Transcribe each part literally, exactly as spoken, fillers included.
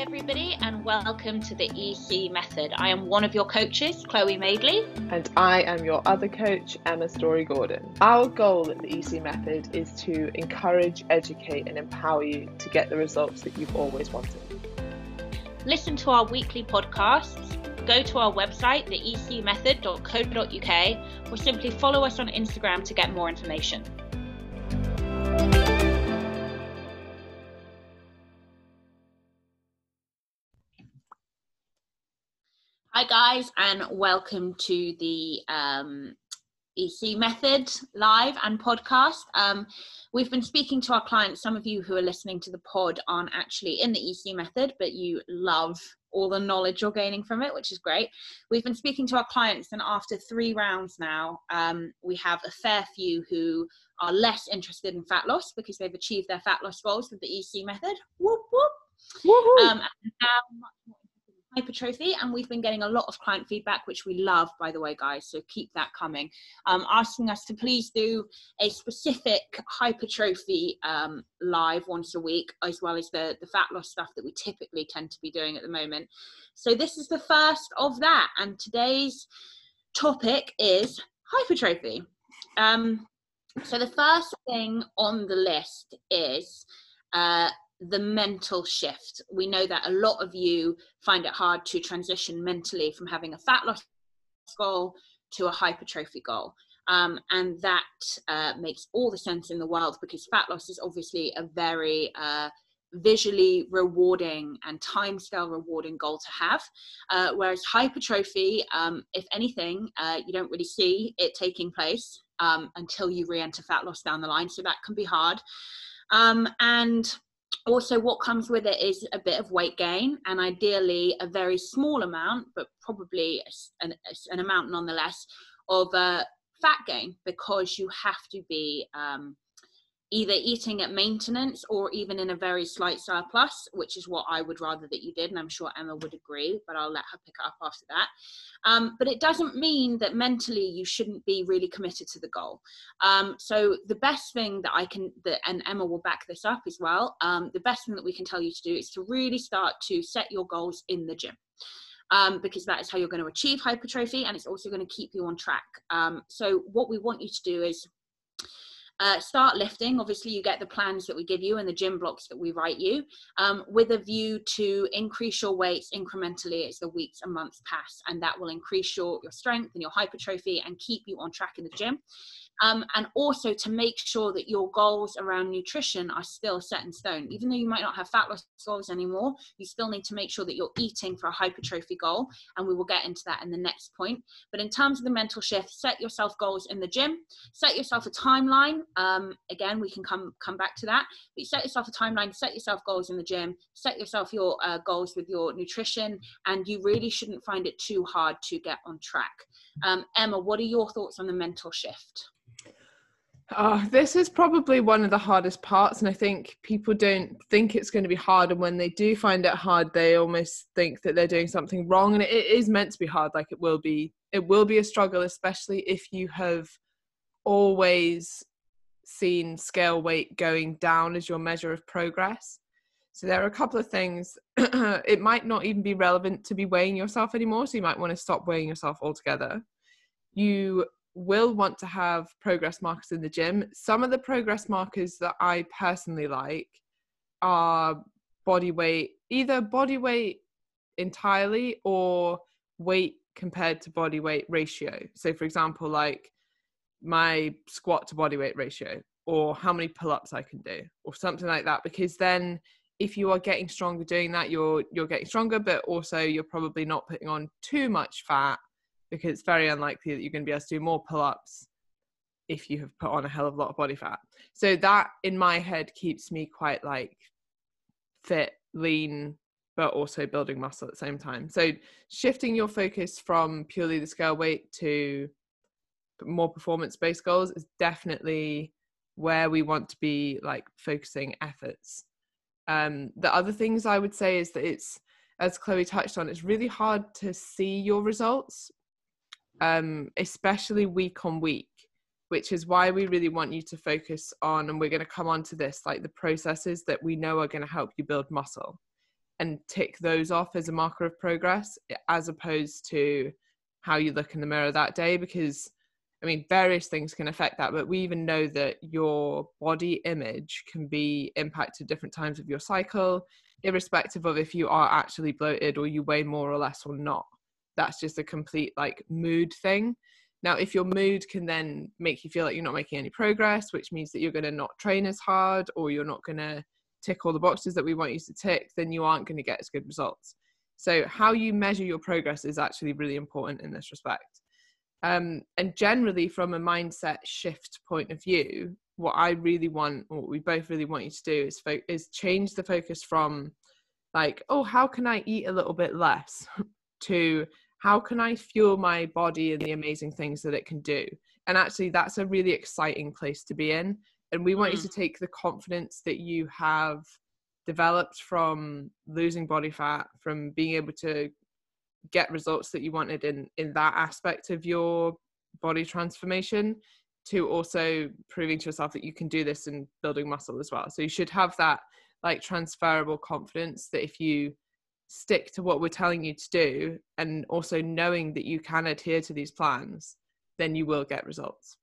everybody, and welcome to the E C Method. I am one of your coaches, Chloe Madeley. And I am your other coach, Emma Story-Gordon. Our goal at the E C Method is to encourage, educate and empower you to get the results that you've always wanted. Listen to our weekly podcasts, go to our website, the e c method dot co dot u k, or simply follow us on Instagram to get more information. Hi guys, and welcome to the um, E C Method live and podcast. Um, we've been speaking to our clients. Some of you who are listening to the pod aren't actually in the E C Method, but you love all the knowledge you're gaining from it, which is great. We've been speaking to our clients, and after three rounds now, um, we have a fair few who are less interested in fat loss because they've achieved their fat loss goals with the E C Method. Whoop, whoop. Woohoo! Um, and now much more hypertrophy, and we've been getting a lot of client feedback, which we love, by the way, guys, so keep that coming, um, asking us to please do a specific hypertrophy um, live once a week, as well as the the fat loss stuff that we typically tend to be doing at the moment. So this is the first of that, and today's topic is hypertrophy. Um, so the first thing on the list is uh, the mental shift. We know that a lot of you find it hard to transition mentally from having a fat loss goal to a hypertrophy goal. Um, and that uh, makes all the sense in the world, because fat loss is obviously a very uh, visually rewarding and timescale rewarding goal to have. Uh, whereas hypertrophy, um, if anything, uh, you don't really see it taking place um, until you re-enter fat loss down the line. So that can be hard. Um, and Also, what comes with it is a bit of weight gain, and ideally a very small amount, but probably an, an amount nonetheless, of uh, fat gain, because you have to be um, either eating at maintenance or even in a very slight surplus, which is what I would rather that you did, and I'm sure Emma would agree, but I'll let her pick it up after that. Um, but it doesn't mean that mentally you shouldn't be really committed to the goal. Um, so the best thing that I can, that, and Emma will back this up as well, um, the best thing that we can tell you to do is to really start to set your goals in the gym. Um, because that is how you're going to achieve hypertrophy, and it's also going to keep you on track. Um, so what we want you to do is Uh, start lifting. Obviously, you get the plans that we give you and the gym blocks that we write you, um, with a view to increase your weights incrementally as the weeks and months pass, and that will increase your, your strength and your hypertrophy and keep you on track in the gym. Um, and also to make sure that your goals around nutrition are still set in stone. Even though you might not have fat loss goals anymore, you still need to make sure that you're eating for a hypertrophy goal, and we will get into that in the next point. But in terms of the mental shift, set yourself goals in the gym, set yourself a timeline. Um, again, we can come come back to that, but you set yourself a timeline, set yourself goals in the gym, set yourself your uh, goals with your nutrition, and you really shouldn't find it too hard to get on track. Um, Emma, what are your thoughts on the mental shift? Oh, this is probably one of the hardest parts, and I think people don't think it's going to be hard, and when they do find it hard, they almost think that they're doing something wrong, and it is meant to be hard. Like it will be it will be a struggle, especially if you have always seen scale weight going down as your measure of progress. So there are a couple of things. It might not even be relevant to be weighing yourself anymore, so you might want to stop weighing yourself altogether. You will want to have progress markers in the gym. Some of the progress markers that I personally like are body weight, either body weight entirely or weight compared to body weight ratio. So for example, like my squat to body weight ratio, or how many pull-ups I can do, or something like that, because then if you are getting stronger doing that, you're you're getting stronger, but also you're probably not putting on too much fat, because it's very unlikely that you're going to be able to do more pull-ups if you have put on a hell of a lot of body fat. So that in my head keeps me quite like fit, lean, but also building muscle at the same time. So shifting your focus from purely the scale weight to more performance-based goals is definitely where we want to be like focusing efforts. Um, the other things I would say is that it's, as Chloe touched on, it's really hard to see your results, um, especially week on week, which is why we really want you to focus on, and we're going to come on to this, like the processes that we know are going to help you build muscle. and tick those off as a marker of progress, as opposed to how you look in the mirror that day. Because I mean, various things can affect that, but we even know that your body image can be impacted at different times of your cycle, irrespective of if you are actually bloated or you weigh more or less or not. That's just a complete like mood thing. Now, if your mood can then make you feel like you're not making any progress, which means that you're going to not train as hard, or you're not going to tick all the boxes that we want you to tick, then you aren't going to get as good results. So how you measure your progress is actually really important in this respect. Um, and generally, from a mindset shift point of view, what I really want, or what we both really want you to do is, fo- is change the focus from like, oh, how can I eat a little bit less, to how can I fuel my body and the amazing things that it can do? And actually, that's a really exciting place to be in. And we want mm. you to take the confidence that you have developed from losing body fat, from being able to get results that you wanted in in that aspect of your body transformation, to also proving to yourself that you can do this and building muscle as well. So you should have that like transferable confidence that if you stick to what we're telling you to do, and also knowing that you can adhere to these plans, then you will get results.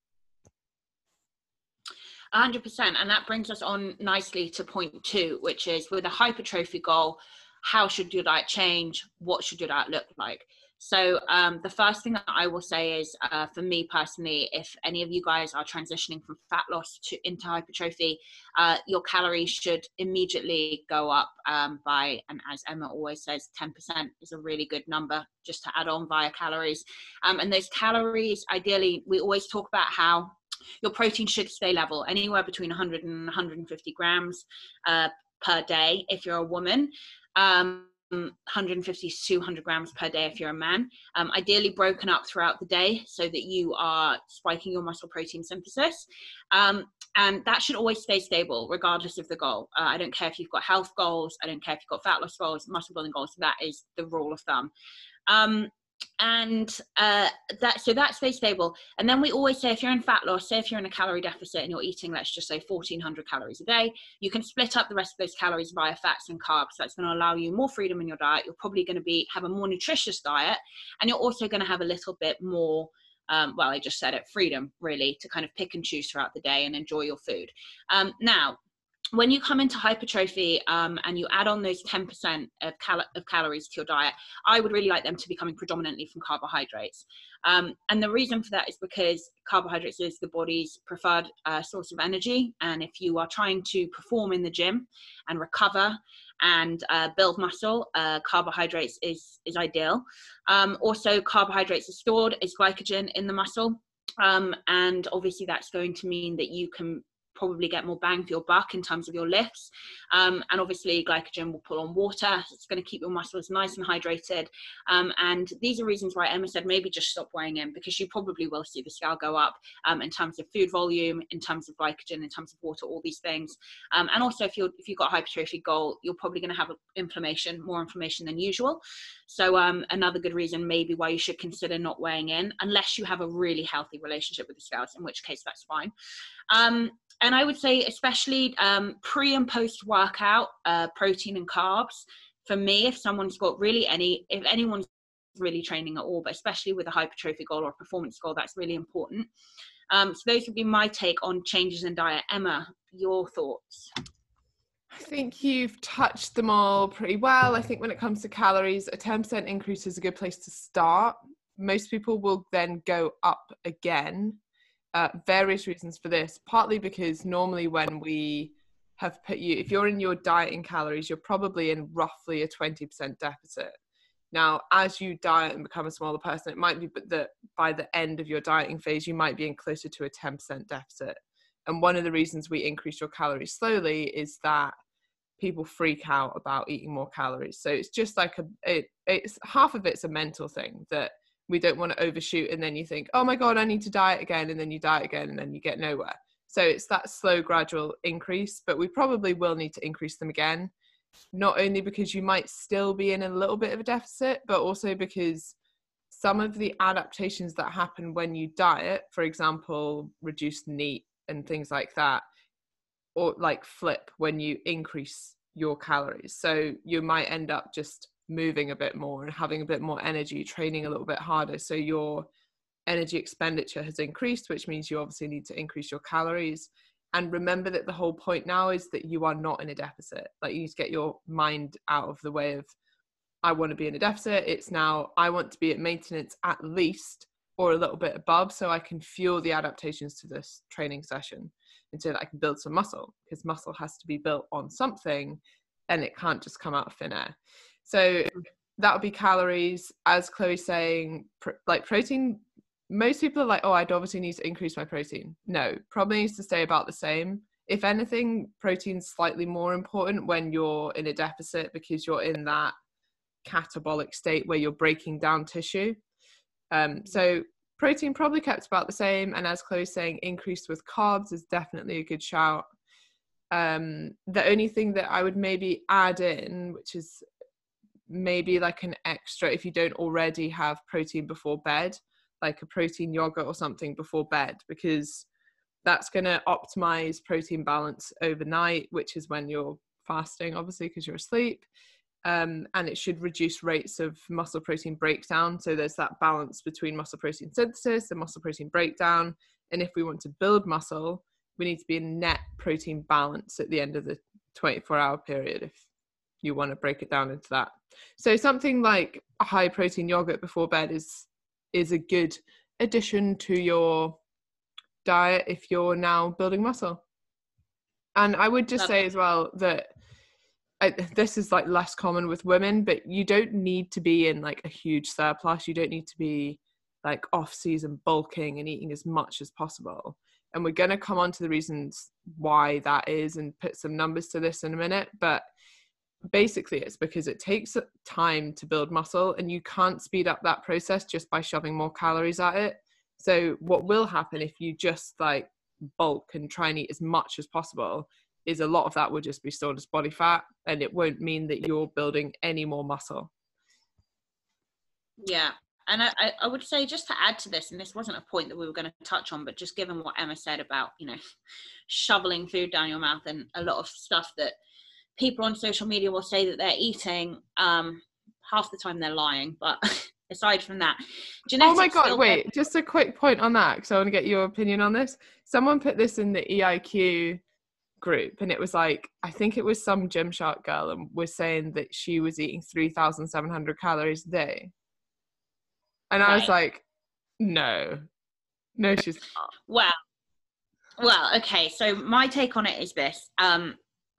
one hundred percent. And that brings us on nicely to point two, which is with a hypertrophy goal, how should your diet change? What should your diet look like? So um, the first thing that I will say is, uh, for me personally, if any of you guys are transitioning from fat loss to into hypertrophy, uh, your calories should immediately go up um, by, and as Emma always says, ten percent is a really good number just to add on via calories. Um, and those calories, ideally, we always talk about how your protein should stay level, anywhere between one hundred and one hundred fifty grams uh, per day if you're a woman. Um, one hundred fifty to two hundred grams per day if you're a man, um, ideally broken up throughout the day so that you are spiking your muscle protein synthesis. Um, and that should always stay stable regardless of the goal. Uh, I don't care if you've got health goals, I don't care if you've got fat loss goals, muscle building goals, that is the rule of thumb. Um, and uh, that so that stays stable. And then we always say, if you're in fat loss, say if you're in a calorie deficit and you're eating, let's just say fourteen hundred calories a day, you can split up the rest of those calories via fats and carbs. That's going to allow you more freedom in your diet. You're probably going to be have a more nutritious diet, and you're also going to have a little bit more um, well, I just said it, freedom really to kind of pick and choose throughout the day and enjoy your food. Um, now, when you come into hypertrophy um, and you add on those ten percent of, cal- of calories to your diet, I would really like them to be coming predominantly from carbohydrates. Um, and the reason for that is because carbohydrates is the body's preferred uh, source of energy. And if you are trying to perform in the gym and recover and uh, build muscle, uh, carbohydrates is, is ideal. Um, also, carbohydrates are stored as glycogen in the muscle. Um, and obviously that's going to mean that you can probably get more bang for your buck in terms of your lifts. Um, and obviously glycogen will pull on water. It's going to keep your muscles nice and hydrated. Um, and these are reasons why Emma said maybe just stop weighing in, because you probably will see the scale go up um, in terms of food volume, in terms of glycogen, in terms of water, all these things. Um, and also if you're if you've got a hypertrophy goal, you're probably going to have inflammation, more inflammation than usual. So um, another good reason maybe why you should consider not weighing in, unless you have a really healthy relationship with the scales, in which case that's fine. Um, and I would say especially um, pre and post workout, uh, protein and carbs. For me, if someone's got really any, if anyone's really training at all, but especially with a hypertrophy goal or a performance goal, that's really important. Um, so those would be my take on changes in diet. Emma, your thoughts? I think you've touched them all pretty well. I think when it comes to calories, a ten percent increase is a good place to start. Most people will then go up again. Uh, various reasons for this, partly because normally when we have put you, if you're in your diet in calories, you're probably in roughly a twenty percent deficit. Now, as you diet and become a smaller person, it might be that by the end of your dieting phase, you might be in closer to a ten percent deficit. And one of the reasons we increase your calories slowly is that people freak out about eating more calories. So it's just like a, it, it's half of it's a mental thing that we don't want to overshoot, and then you think, oh my God, I need to diet again, and then you diet again, and then you get nowhere. So it's that slow, gradual increase, but we probably will need to increase them again, not only because you might still be in a little bit of a deficit, but also because some of the adaptations that happen when you diet, for example, reduced NEAT and things like that, or like flip when you increase your calories. So you might end up just moving a bit more and having a bit more energy, training a little bit harder. So your energy expenditure has increased, which means you obviously need to increase your calories. And remember that the whole point now is that you are not in a deficit. Like, you need to get your mind out of the way of, I want to be in a deficit. It's now, I want to be at maintenance at least, or a little bit above, so I can fuel the adaptations to this training session, and so that I can build some muscle, because muscle has to be built on something and it can't just come out of thin air. So that would be calories. As Chloe's saying, pr- like protein, most people are like, oh, I'd obviously need to increase my protein. No, probably needs to stay about the same. If anything, protein's slightly more important when you're in a deficit, because you're in that catabolic state where you're breaking down tissue. Um, so protein probably kept about the same, and as Chloe's saying, increased with carbs is definitely a good shout. Um, the only thing that I would maybe add in, which is maybe like an extra, if you don't already have protein before bed, like a protein yogurt or something before bed, because that's going to optimize protein balance overnight, which is when you're fasting, obviously, because you're asleep. Um, and it should reduce rates of muscle protein breakdown. So there's that balance between muscle protein synthesis and muscle protein breakdown. And if we want to build muscle, we need to be in net protein balance at the end of the twenty-four hour period, if you want to break it down into that. So something like a high protein yogurt before bed is is a good addition to your diet if you're now building muscle. And I would just say as well that I, this is like less common with women, but you don't need to be in like a huge surplus. You don't need to be like off season bulking and eating as much as possible. And we're going to come on to the reasons why that is and put some numbers to this in a minute. But basically it's because it takes time to build muscle, and you can't speed up that process just by shoving more calories at it. So what will happen if you just like bulk and try and eat as much as possible is a lot of that will just be stored as body fat, and it won't mean that you're building any more muscle. Yeah. And I, I would say, just to add to this, and this wasn't a point that we were going to touch on, but just given what Emma said about, you know, shoveling food down your mouth and a lot of stuff that people on social media will say that they're eating, um, half the time they're lying. But aside from that, oh my God, wait, just a quick point on that, because I want to get your opinion on this. Someone put this in the E I Q group, and it was like, I think it was some Gymshark girl, and was saying that she was eating three thousand seven hundred calories a day, and right. I was like, no no she's not. well well okay, so my take on it is this. um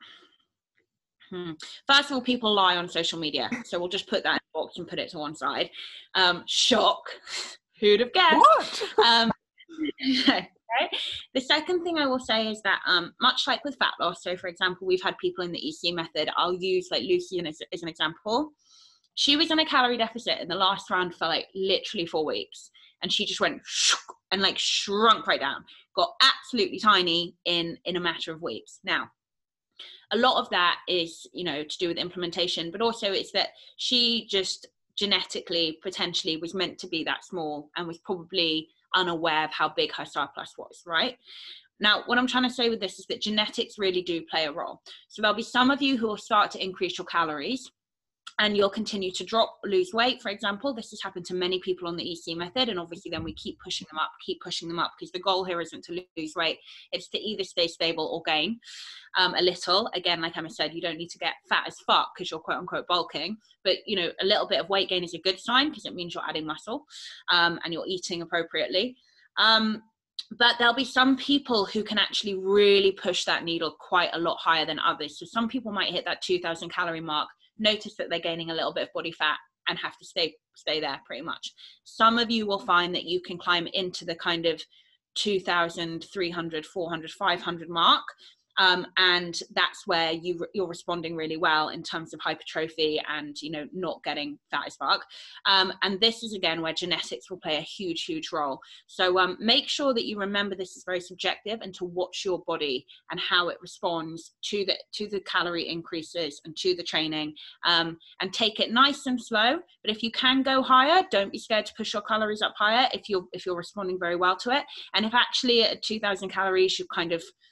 hmm. First of all, people lie on social media, so we'll just put that in the box and put it to one side. Um shock, who'd have guessed? What? um Right. The second thing I will say is that um, much like with fat loss, so for example, we've had people in the E C method. I'll use like Lucy as, as an example. She was in a calorie deficit in the last round for like literally four weeks. And she just went and like shrunk right down, got absolutely tiny in, in a matter of weeks. Now, a lot of that is, you know, to do with implementation, but also it's that she just genetically potentially was meant to be that small and was probably unaware of how big her surplus was, right? Now, what I'm trying to say with this is that genetics really do play a role. So there'll be some of you who will start to increase your calories and you'll continue to drop, lose weight, for example. This has happened to many people on the E C method, and obviously then we keep pushing them up, keep pushing them up, because the goal here isn't to lose weight, it's to either stay stable or gain um, a little. Again, like Emma said, you don't need to get fat as fuck because you're quote unquote bulking, but you know, a little bit of weight gain is a good sign because it means you're adding muscle um, and you're eating appropriately. Um, but there'll be some people who can actually really push that needle quite a lot higher than others. So some people might hit that two thousand calorie mark, notice that they're gaining a little bit of body fat and have to stay stay there pretty much. Some of you will find that you can climb into the kind of two thousand, three hundred, four hundred, five hundred mark. Um, and that's where you, you're responding really well in terms of hypertrophy and, you know, not getting fat as fuck. Um, and this is, again, where genetics will play a huge, huge role. So um, make sure that you remember this is very subjective, and to watch your body and how it responds to the, to the calorie increases and to the training, um, and take it nice and slow. But if you can go higher, don't be scared to push your calories up higher if you're, if you're responding very well to it. And if actually at two thousand calories, you kind of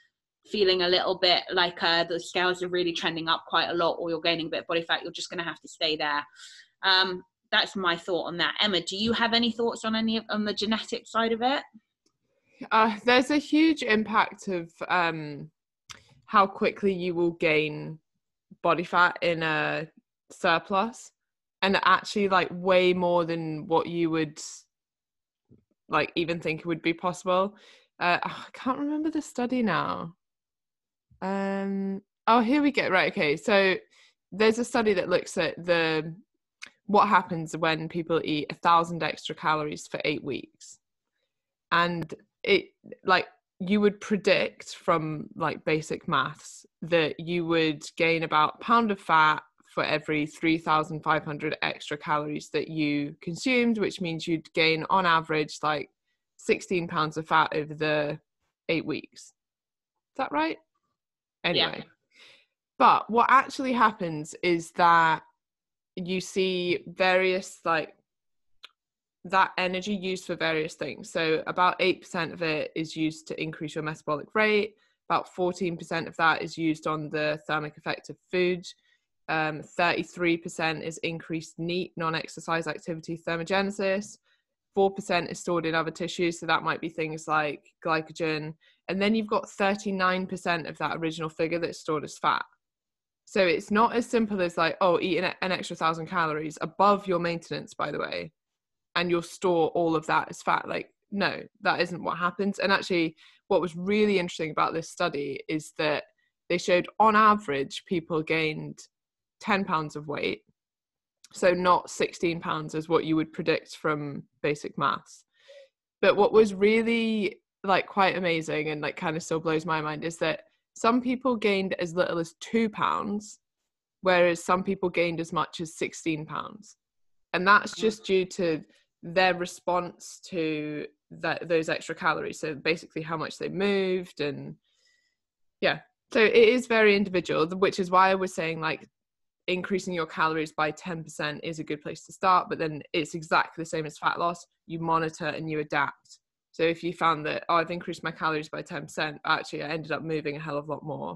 feeling a little bit like uh, the scales are really trending up quite a lot, or you're gaining a bit of body fat, you're just going to have to stay there. Um, that's my thought on that. Emma, do you have any thoughts on any of, on the genetic side of it? Uh, there's a huge impact of um, how quickly you will gain body fat in a surplus, and actually like way more than what you would like even think would be possible. Uh, I can't remember the study now. Um, oh, here we go. Right. Okay. So there's a study that looks at the what happens when people eat a thousand extra calories for eight weeks. And it like you would predict from like basic maths that you would gain about a pound of fat for every three thousand five hundred extra calories that you consumed, which means you'd gain on average like sixteen pounds of fat over the eight weeks. Is that right? Anyway, yeah. But what actually happens is that you see various like that energy used for various things. So about eight percent of it is used to increase your metabolic rate. About fourteen percent of that is used on the thermic effect of food. Um, thirty-three percent is increased NEAT, non-exercise activity thermogenesis. four percent is stored in other tissues, so that might be things like glycogen. And then you've got thirty-nine percent of that original figure that's stored as fat. So it's not as simple as like, oh, eat an, an extra thousand calories above your maintenance, by the way, and you'll store all of that as fat. Like, no, that isn't what happens. And actually, what was really interesting about this study is that they showed on average people gained ten pounds of weight. So not sixteen pounds as what you would predict from basic maths. But what was really like quite amazing and like kind of still blows my mind is that some people gained as little as two pounds, whereas some people gained as much as sixteen pounds. And that's just due to their response to that, those extra calories. So basically how much they moved, and yeah. So it is very individual, which is why I was saying like increasing your calories by ten percent is a good place to start, but then it's exactly the same as fat loss. You monitor and you adapt. So if you found that, oh, I've increased my calories by ten percent, actually I ended up moving a hell of a lot more,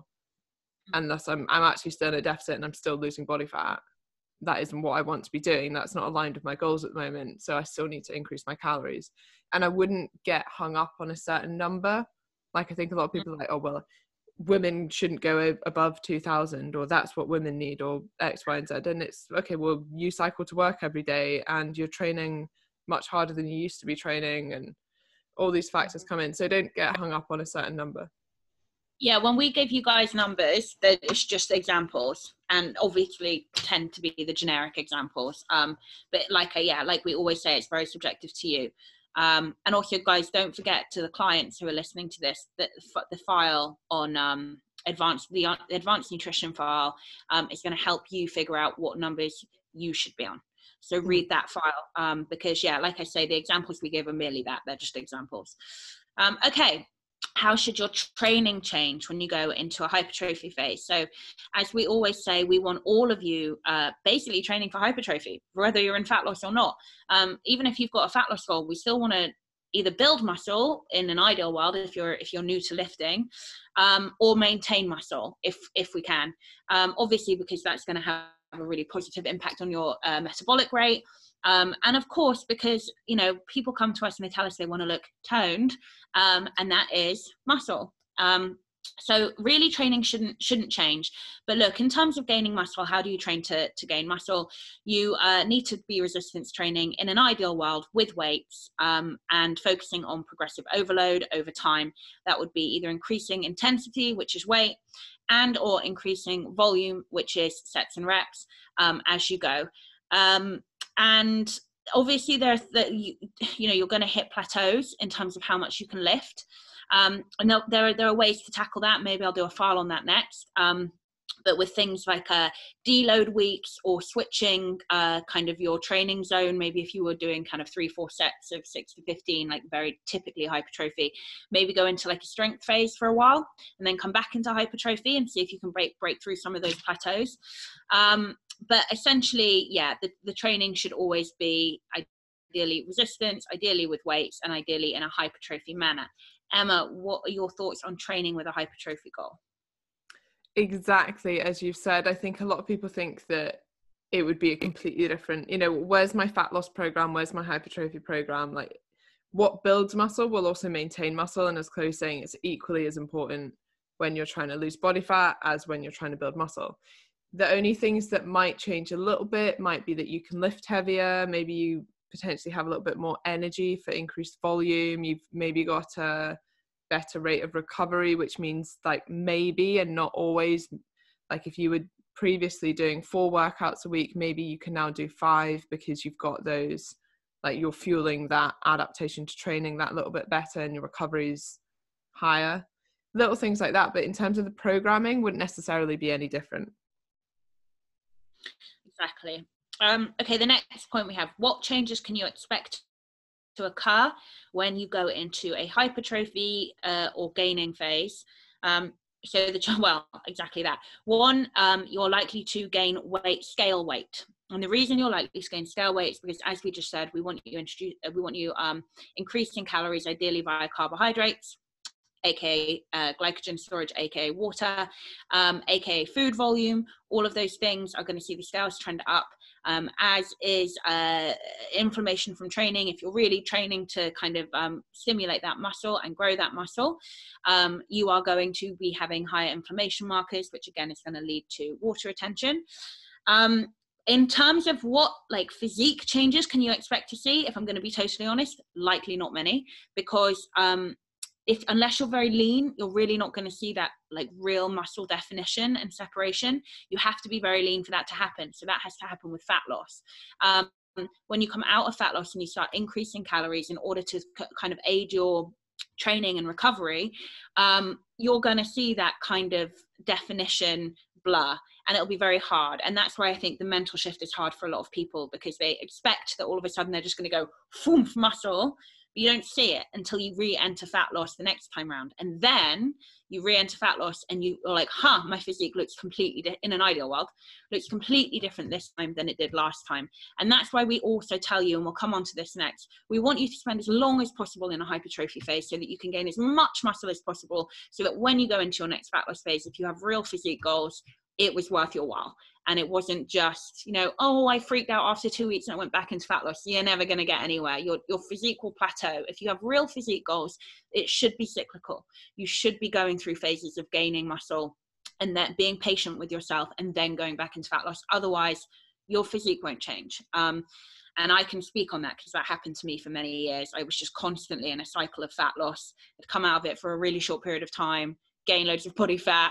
and thus I'm, I'm actually still in a deficit and I'm still losing body fat. That isn't what I want to be doing. That's not aligned with my goals at the moment. So I still need to increase my calories. And I wouldn't get hung up on a certain number. Like I think a lot of people are like, oh, well, women shouldn't go above two thousand, or that's what women need, or X, Y, and Z. And it's, okay, well, you cycle to work every day and you're training much harder than you used to be training, and all these factors come in. So don't get hung up on a certain number. Yeah, when we give you guys numbers, that it's just examples, and obviously tend to be the generic examples. Um, but like, a, yeah, like we always say, it's very subjective to you. Um, and also, guys, don't forget to the clients who are listening to this that the file on um, advanced the advanced nutrition file um, is going to help you figure out what numbers you should be on. So read that file um, because, yeah, like I say, the examples we give are merely that. They're just examples. Um, okay. How should your training change when you go into a hypertrophy phase? So as we always say, we want all of you uh, basically training for hypertrophy, whether you're in fat loss or not. Um, even if you've got a fat loss goal, we still want to either build muscle in an ideal world if you're if you're new to lifting, um, or maintain muscle if if we can. Um, obviously, because that's going to have a really positive impact on your uh, metabolic rate. Um, and of course, because, you know, people come to us and they tell us they want to look toned, um, and that is muscle. Um, so really training shouldn't shouldn't change. But look, in terms of gaining muscle, how do you train to, to gain muscle? You uh, need to be resistance training in an ideal world with weights um, and focusing on progressive overload over time. That would be either increasing intensity, which is weight, and or increasing volume, which is sets and reps um, as you go. Um, and obviously there's the, you, you know, you're going to hit plateaus in terms of how much you can lift. Um, and there are, there are ways to tackle that. Maybe I'll do a file on that next. Um, but with things like uh, deload weeks or switching uh, kind of your training zone, maybe if you were doing kind of three, four sets of six to fifteen, like very typically hypertrophy, maybe go into like a strength phase for a while and then come back into hypertrophy and see if you can break break through some of those plateaus. Um, but essentially, yeah, the, the training should always be ideally resistance, ideally with weights, and ideally in a hypertrophy manner. Emma, what are your thoughts on training with a hypertrophy goal? Exactly, as you've said, I think a lot of people think that it would be a completely different, you know, where's my fat loss program, where's my hypertrophy program? Like, what builds muscle will also maintain muscle, and as Chloe's saying, it's equally as important when you're trying to lose body fat as when you're trying to build muscle. The only things that might change a little bit might be that you can lift heavier, maybe you potentially have a little bit more energy for increased volume, you've maybe got a better rate of recovery, which means like maybe and not always, like if you were previously doing four workouts a week, maybe you can now do five because you've got those, like you're fueling that adaptation to training that little bit better and your recovery's higher, little things like that. But in terms of the programming, wouldn't necessarily be any different. Exactly. Um, okay, the next point we have, what changes can you expect to occur when you go into a hypertrophy uh, or gaining phase? Um, so the, well, exactly that. One, um, you're likely to gain weight, scale weight. And the reason you're likely to gain scale weight is because, as we just said, we want you introduce, we want you um, increasing calories, ideally via carbohydrates, aka uh, glycogen storage, aka water, um, aka food volume. All of those things are going to see the scales trend up, um, as is uh, inflammation from training. If you're really training to kind of um, stimulate that muscle and grow that muscle, um, you are going to be having higher inflammation markers, which again is going to lead to water retention. Um, in terms of what like physique changes can you expect to see, if I'm going to be totally honest, likely not many, because um, if unless you're very lean, you're really not going to see that like real muscle definition and separation. You have to be very lean for that to happen. So that has to happen with fat loss. Um, when you come out of fat loss and you start increasing calories in order to c- kind of aid your training and recovery, um, you're going to see that kind of definition blur, and it'll be very hard. And that's why I think the mental shift is hard for a lot of people, because they expect that all of a sudden they're just going to go foom muscle. You don't see it until you re-enter fat loss the next time around. And then you re-enter fat loss and you are like, huh, my physique looks completely, di- in an ideal world, looks completely different this time than it did last time. And that's why we also tell you, and we'll come on to this next, we want you to spend as long as possible in a hypertrophy phase so that you can gain as much muscle as possible, so that when you go into your next fat loss phase, if you have real physique goals, it was worth your while. And it wasn't just, you know, oh, I freaked out after two weeks and I went back into fat loss. You're never going to get anywhere. Your, your physique will plateau. If you have real physique goals, it should be cyclical. You should be going through phases of gaining muscle and then being patient with yourself and then going back into fat loss. Otherwise, your physique won't change. Um, and I can speak on that because that happened to me for many years. I was just constantly in a cycle of fat loss. I'd come out of it for a really short period of time, gain loads of body fat,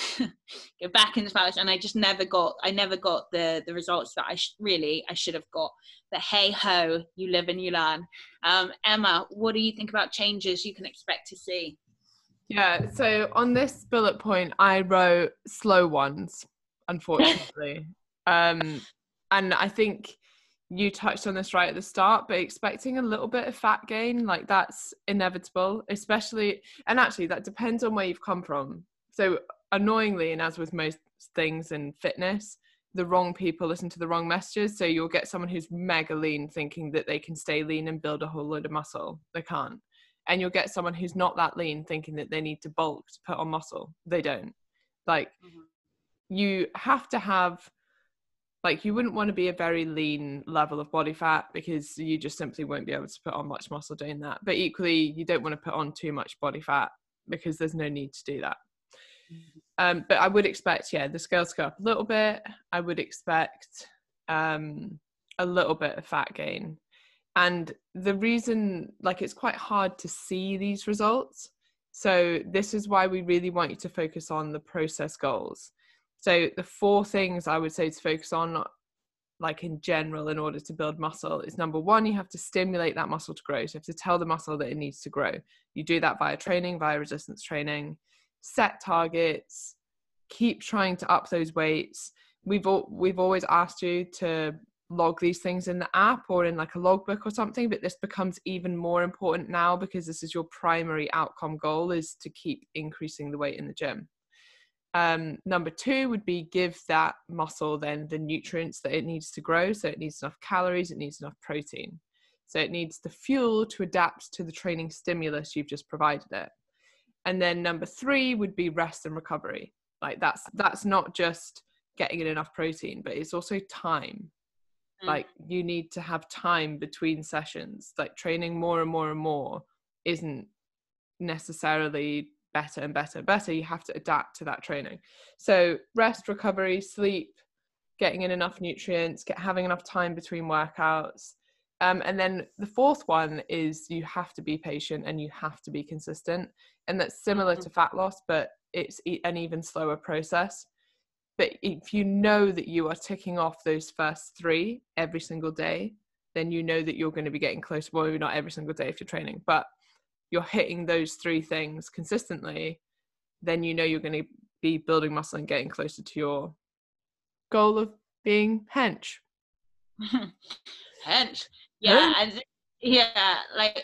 go back into fat loss, and I just never got I never got the the results that I sh- really I should have got. But hey ho, you live and you learn. um Emma, what do you think about changes you can expect to see? Yeah, so on this bullet point I wrote slow ones, unfortunately. um and I think you touched on this right at the start, but expecting a little bit of fat gain, like that's inevitable, especially, and actually that depends on where you've come from. So annoyingly, and as with most things in fitness, the wrong people listen to the wrong messages. So you'll get someone who's mega lean thinking that they can stay lean and build a whole load of muscle. They can't. And you'll get someone who's not that lean thinking that they need to bulk to put on muscle. They don't. Like, mm-hmm. You have to have, like, you wouldn't want to be a very lean level of body fat because you just simply won't be able to put on much muscle doing that. But equally, you don't want to put on too much body fat because there's no need to do that. Um, but I would expect, yeah, the scales to go up a little bit. I would expect um, a little bit of fat gain. And the reason, like, it's quite hard to see these results. So this is why we really want you to focus on the process goals. So the four things I would say to focus on, like in general, in order to build muscle is, number one, you have to stimulate that muscle to grow. So you have to tell the muscle that it needs to grow. You do that via training, via resistance training. Set targets, keep trying to up those weights. We've all, we've always asked you to log these things in the app or in like a logbook or something, but this becomes even more important now because this is your primary outcome goal, is to keep increasing the weight in the gym. Um, number two would be give that muscle then the nutrients that it needs to grow. So it needs enough calories, it needs enough protein. So it needs the fuel to adapt to the training stimulus you've just provided it. And then number three would be rest and recovery. Like that's that's not just getting in enough protein, but it's also time. Mm. Like you need to have time between sessions. Like training more and more and more isn't necessarily better and better and better. You have to adapt to that training. So rest, recovery, sleep, getting in enough nutrients, get having enough time between workouts. Um, and then the fourth one is you have to be patient and you have to be consistent. And that's similar mm-hmm. to fat loss, but it's an even slower process. But if you know that you are ticking off those first three every single day, then you know that you're going to be getting closer. Well, maybe not every single day if you're training, but you're hitting those three things consistently, then you know you're going to be building muscle and getting closer to your goal of being hench. hench. Yeah, and yeah, like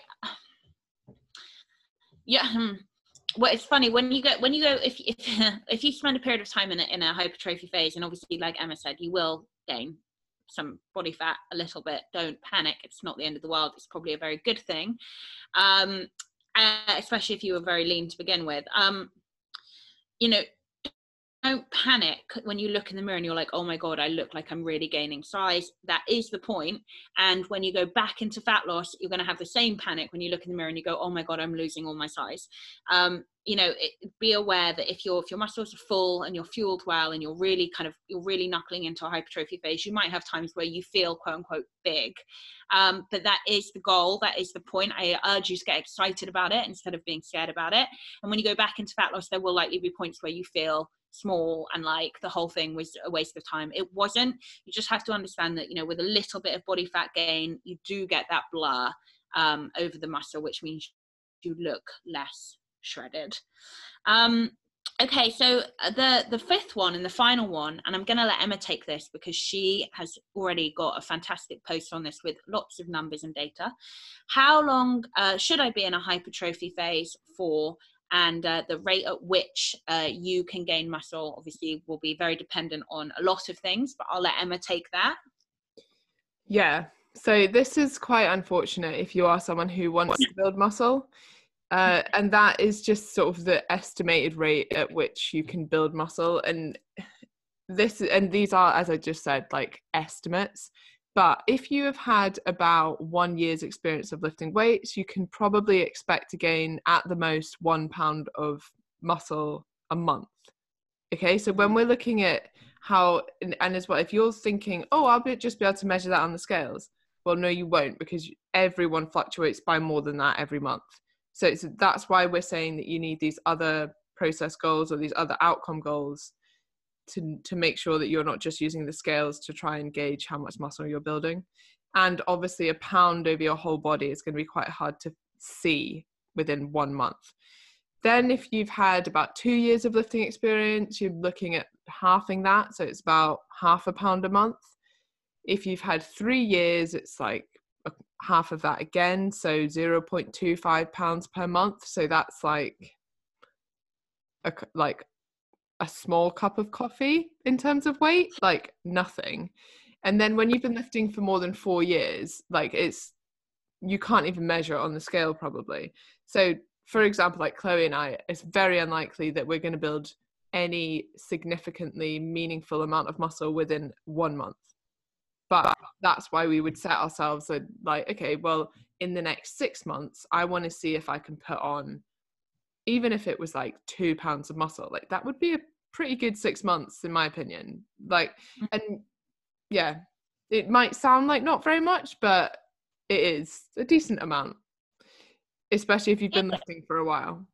yeah. Well, it's funny when you go when you go if if if you spend a period of time in a, in a hypertrophy phase, and obviously, like Emma said, you will gain some body fat a little bit. Don't panic; it's not the end of the world. It's probably a very good thing, um, uh, especially if you were very lean to begin with. Um, you know. Don't panic when you look in the mirror and you're like, oh my God, I look like I'm really gaining size. That is the point. And when you go back into fat loss, you're going to have the same panic when you look in the mirror and you go, oh my God, I'm losing all my size. Um, you know, it, be aware that if, your if your muscles are full and you're fueled well and you're really kind of, you're really knuckling into a hypertrophy phase, you might have times where you feel quote unquote big. Um, but that is the goal. That is the point. I urge you to get excited about it instead of being scared about it. And when you go back into fat loss, there will likely be points where you feel small and like the whole thing was a waste of time. It wasn't. You just have to understand that, you know, with a little bit of body fat gain, you do get that blur um, over the muscle, which means you look less shredded. Um, okay, so the the fifth one and the final one, and I'm going to let Emma take this because she has already got a fantastic post on this with lots of numbers and data. How long uh, should I be in a hypertrophy phase for? And uh, the rate at which uh, you can gain muscle obviously will be very dependent on a lot of things, but I'll let Emma take that. Yeah, so this is quite unfortunate if you are someone who wants to build muscle. Uh, and that is just sort of the estimated rate at which you can build muscle. And this, and these are, as I just said, like estimates. But if you have had about one year's experience of lifting weights, you can probably expect to gain at the most one pound of muscle a month. Okay, so when we're looking at how, and, and as well, if you're thinking, oh, I'll be, just be able to measure that on the scales. Well, no, you won't, because everyone fluctuates by more than that every month. So it's, that's why we're saying that you need these other process goals or these other outcome goals to to make sure that you're not just using the scales to try and gauge how much muscle you're building. And obviously a pound over your whole body is going to be quite hard to see within one month. Then if you've had about two years of lifting experience, you're looking at halving that. So it's about half a pound a month. If you've had three years, it's like a, half of that again. So zero point two five pounds per month. So that's like, a, like a small cup of coffee in terms of weight, like nothing. And then when you've been lifting for more than four years, like it's, you can't even measure it on the scale probably. So for example, like Chloe and I, it's very unlikely that we're going to build any significantly meaningful amount of muscle within one month. But that's why we would set ourselves a, like, okay, well, in the next six months, I want to see if I can put on, even if it was like two pounds of muscle, like that would be a pretty good six months in my opinion. Like, and yeah, it might sound like not very much, but it is a decent amount, especially if you've been lifting for a while.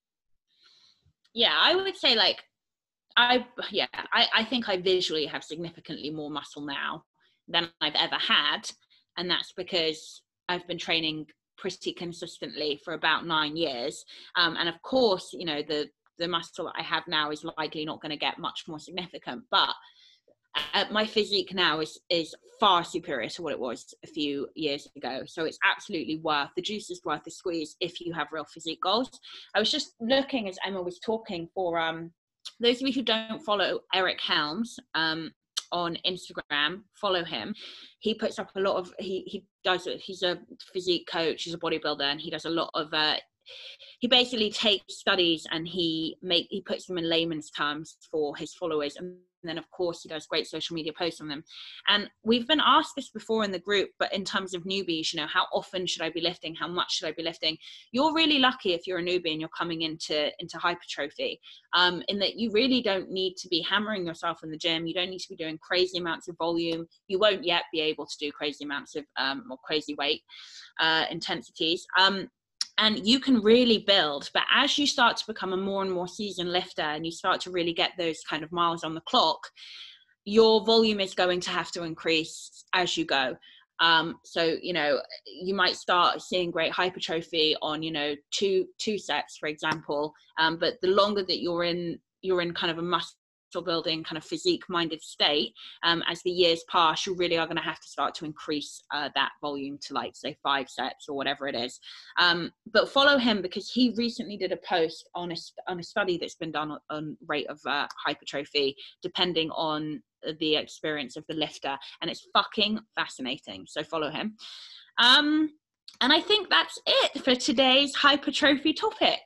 Yeah, I would say like, I, yeah, I, I think I visually have significantly more muscle now than I've ever had. And that's because I've been training pretty consistently for about nine years. Um, and of course, you know, the, the muscle that I have now is likely not going to get much more significant, but uh, my physique now is, is far superior to what it was a few years ago. So it's absolutely worth, the juice is worth the squeeze if you have real physique goals. I was just looking as Emma was talking for, um, those of you who don't follow Eric Helms, um, on Instagram, follow him. He puts up a lot of, he, he does it. He's a physique coach, he's a bodybuilder, and he does a lot of uh he basically takes studies and he make he puts them in layman's terms for his followers, and then of course he does great social media posts on them. And we've been asked this before in the group, but in terms of newbies, you know, how often should I be lifting, how much should I be lifting? You're really lucky if you're a newbie and you're coming into into hypertrophy, um in that you really don't need to be hammering yourself in the gym. You don't need to be doing crazy amounts of volume. You won't yet be able to do crazy amounts of um or crazy weight uh intensities, um and you can really build. But as you start to become a more and more seasoned lifter and you start to really get those kind of miles on the clock, your volume is going to have to increase as you go. Um, so, you know, you might start seeing great hypertrophy on, you know, two, two sets, for example. Um, but the longer that you're in, you're in kind of a muscle building kind of physique minded state, um, as the years pass, you really are going to have to start to increase uh, that volume to, like, say five sets or whatever it is. Um, but follow him because he recently did a post on a, on a study that's been done on, on rate of uh, hypertrophy depending on the experience of the lifter, and it's fucking fascinating. So follow him. Um, and I think that's it for today's hypertrophy topic.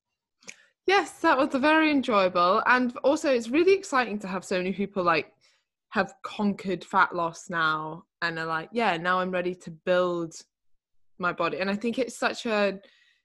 Yes, that was very enjoyable. And also it's really exciting to have so many people like have conquered fat loss now and are like, yeah, now I'm ready to build my body. And I think it's such a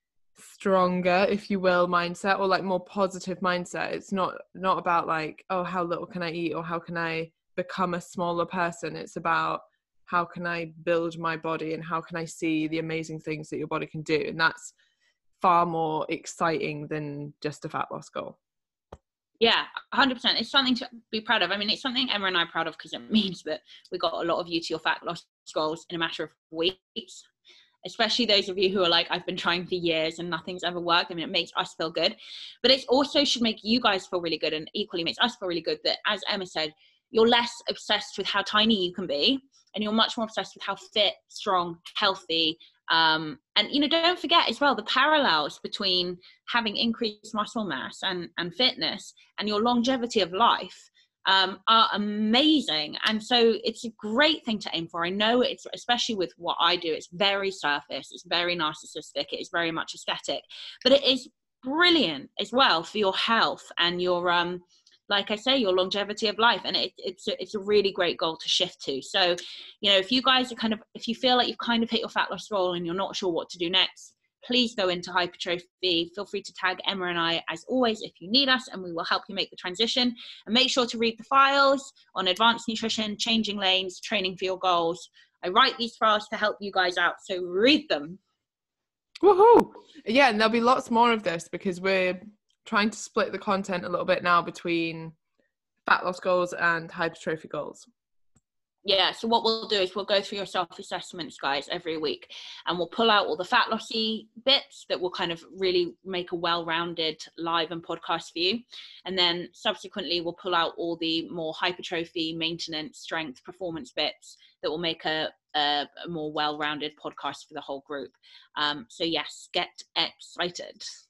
stronger, if you will, mindset, or like more positive mindset. It's not not about like, oh, how little can I eat or how can I become a smaller person. It's about how can I build my body and how can I see the amazing things that your body can do. And that's far more exciting than just a fat loss goal. Yeah, one hundred percent. It's something to be proud of. I mean, it's something Emma and I are proud of because it means that we got a lot of you to your fat loss goals in a matter of weeks, especially those of you who are like, I've been trying for years and nothing's ever worked. I mean, it makes us feel good, but it also should make you guys feel really good, and equally makes us feel really good that, as Emma said, you're less obsessed with how tiny you can be and you're much more obsessed with how fit, strong, healthy. Um, and, you know, don't forget as well, the parallels between having increased muscle mass and, and fitness and your longevity of life um, are amazing. And so it's a great thing to aim for. I know it's, especially with what I do, it's very surface, it's very narcissistic, it is very much aesthetic, but it is brilliant as well for your health and your, um, like I say, your longevity of life. And it, it's, a, it's a really great goal to shift to. So, you know, if you guys are kind of, if you feel like you've kind of hit your fat loss goal and you're not sure what to do next, please go into hypertrophy. Feel free to tag Emma and I, as always, if you need us, and we will help you make the transition. And make sure to read the files on advanced nutrition, changing lanes, training for your goals. I write these files to help you guys out, so read them. Woohoo! Yeah, and there'll be lots more of this because we're trying to split the content a little bit now between fat loss goals and hypertrophy goals. Yeah, so what we'll do is we'll go through your self-assessments, guys, every week, and we'll pull out all the fat lossy bits that will kind of really make a well-rounded live and podcast for you. And then subsequently, we'll pull out all the more hypertrophy, maintenance, strength, performance bits that will make a, a, a more well-rounded podcast for the whole group. Um, so yes, get excited.